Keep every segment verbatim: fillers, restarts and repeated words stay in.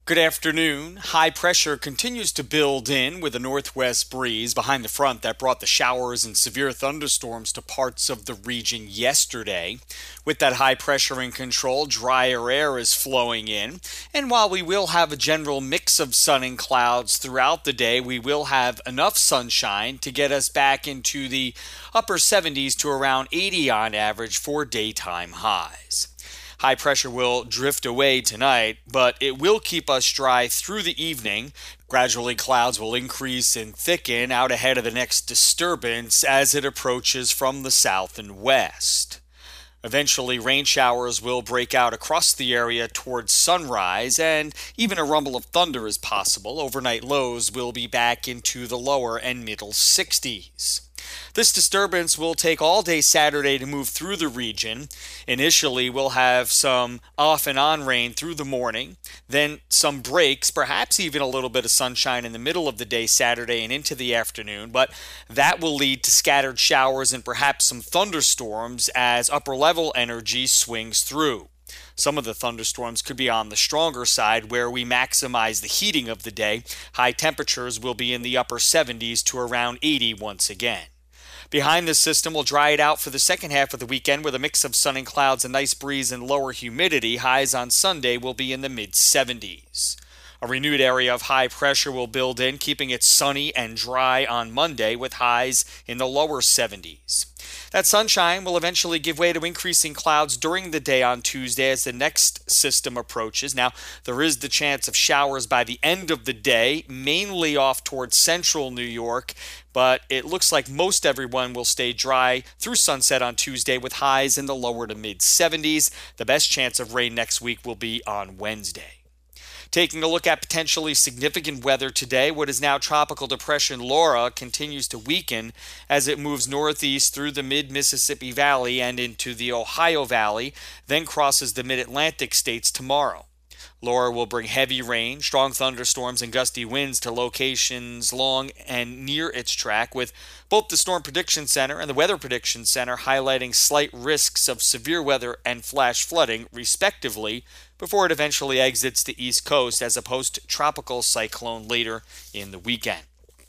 Good afternoon. High pressure continues to build in with a northwest breeze behind the front that brought the showers and severe thunderstorms to parts of the region yesterday. With that high pressure in control, drier air is flowing in. And while we will have a general mix of sun and clouds throughout the day, we will have enough sunshine to get us back into the upper seventies to around eighty on average for daytime highs. High pressure will drift away tonight, but it will keep us dry through the evening. Gradually, clouds will increase and thicken out ahead of the next disturbance as it approaches from the south and west. Eventually, rain showers will break out across the area towards sunrise, and even a rumble of thunder is possible. Overnight lows will be back into the lower and middle sixties. This disturbance will take all day Saturday to move through the region. Initially, we'll have some off and on rain through the morning, then some breaks, perhaps even a little bit of sunshine in the middle of the day Saturday and into the afternoon, but that will lead to scattered showers and perhaps some thunderstorms as upper level energy swings through. Some of the thunderstorms could be on the stronger side where we maximize the heating of the day. High temperatures will be in the upper seventies to around eighty once again. Behind this system will dry it out for the second half of the weekend with a mix of sun and clouds, a nice breeze, and lower humidity. Highs on Sunday will be in the mid seventies. A renewed area of high pressure will build in, keeping it sunny and dry on Monday with highs in the lower seventies. That sunshine will eventually give way to increasing clouds during the day on Tuesday as the next system approaches. Now, there is the chance of showers by the end of the day, mainly off towards central New York, but it looks like most everyone will stay dry through sunset on Tuesday with highs in the lower to mid seventies. The best chance of rain next week will be on Wednesday. Taking a look at potentially significant weather today, what is now Tropical Depression Laura continues to weaken as it moves northeast through the mid-Mississippi Valley and into the Ohio Valley, then crosses the mid-Atlantic states tomorrow. Laura will bring heavy rain, strong thunderstorms, and gusty winds to locations along and near its track, with both the Storm Prediction Center and the Weather Prediction Center highlighting slight risks of severe weather and flash flooding, respectively, before it eventually exits the East Coast as a post-tropical cyclone later in the weekend.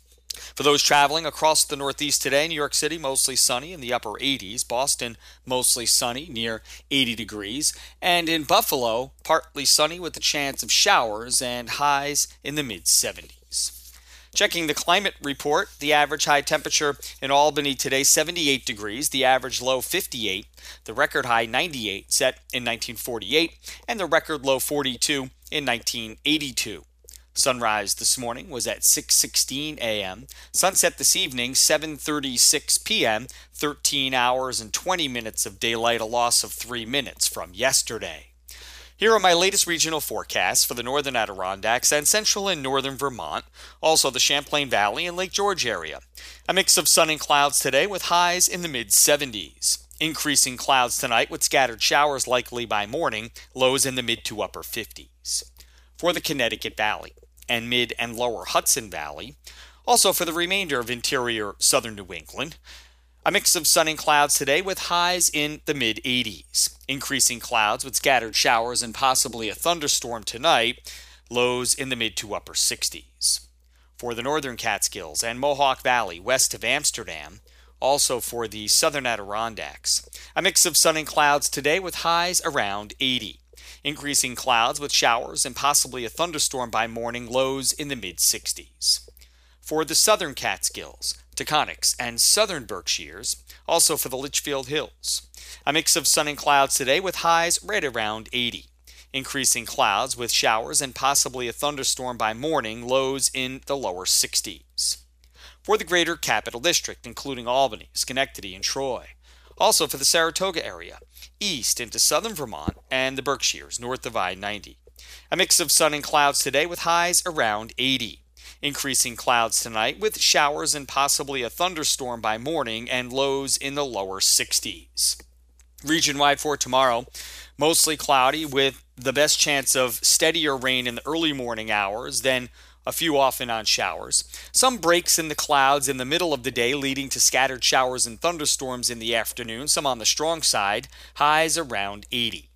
For those traveling across the Northeast today, New York City mostly sunny in the upper eighties, Boston mostly sunny near eighty degrees, and in Buffalo partly sunny with a chance of showers and highs in the mid seventies. Checking the climate report, the average high temperature in Albany today seventy-eight degrees, the average low fifty-eight, the record high ninety-eight set in nineteen forty-eight, and the record low forty-two in nineteen eighty-two. Sunrise this morning was at six sixteen a.m. Sunset this evening, seven thirty-six p.m., thirteen hours and twenty minutes of daylight, a loss of three minutes from yesterday. Here are my latest regional forecasts for the northern Adirondacks and central and northern Vermont, also the Champlain Valley and Lake George area. A mix of sun and clouds today with highs in the mid seventies. Increasing clouds tonight with scattered showers likely by morning, lows in the mid to upper fifties. For the Connecticut Valley and mid and lower Hudson Valley, also for the remainder of interior southern New England, a mix of sun and clouds today with highs in the mid eighties. Increasing clouds with scattered showers and possibly a thunderstorm tonight, lows in the mid to upper sixties. For the northern Catskills and Mohawk Valley west of Amsterdam, also for the southern Adirondacks, a mix of sun and clouds today with highs around eighty. Increasing clouds with showers and possibly a thunderstorm by morning, lows in the mid sixties. For the southern Catskills, Taconics, and southern Berkshires, also for the Litchfield Hills, a mix of sun and clouds today with highs right around eighty. Increasing clouds with showers and possibly a thunderstorm by morning, lows in the lower sixties. For the greater Capital District, including Albany, Schenectady, and Troy, also for the Saratoga area, east into southern Vermont and the Berkshires, north of I ninety. A mix of sun and clouds today with highs around eighty. Increasing clouds tonight with showers and possibly a thunderstorm by morning and lows in the lower sixties. Region-wide for tomorrow, mostly cloudy with the best chance of steadier rain in the early morning hours, then a few off and on showers. Some breaks in the clouds in the middle of the day leading to scattered showers and thunderstorms in the afternoon, some on the strong side, highs around eighty.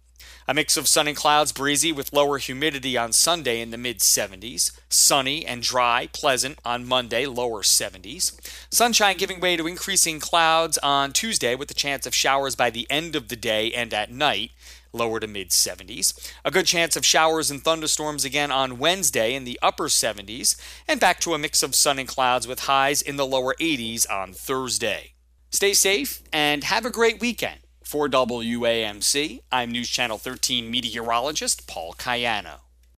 A mix of sun and clouds, breezy with lower humidity on Sunday in the mid seventies. Sunny and dry, pleasant on Monday, lower seventies. Sunshine giving way to increasing clouds on Tuesday with the chance of showers by the end of the day and at night, lower to mid seventies. A good chance of showers and thunderstorms again on Wednesday in the upper seventies. And back to a mix of sun and clouds with highs in the lower eighties on Thursday. Stay safe and have a great weekend. For W A M C, I'm News Channel thirteen meteorologist Paul Cayano.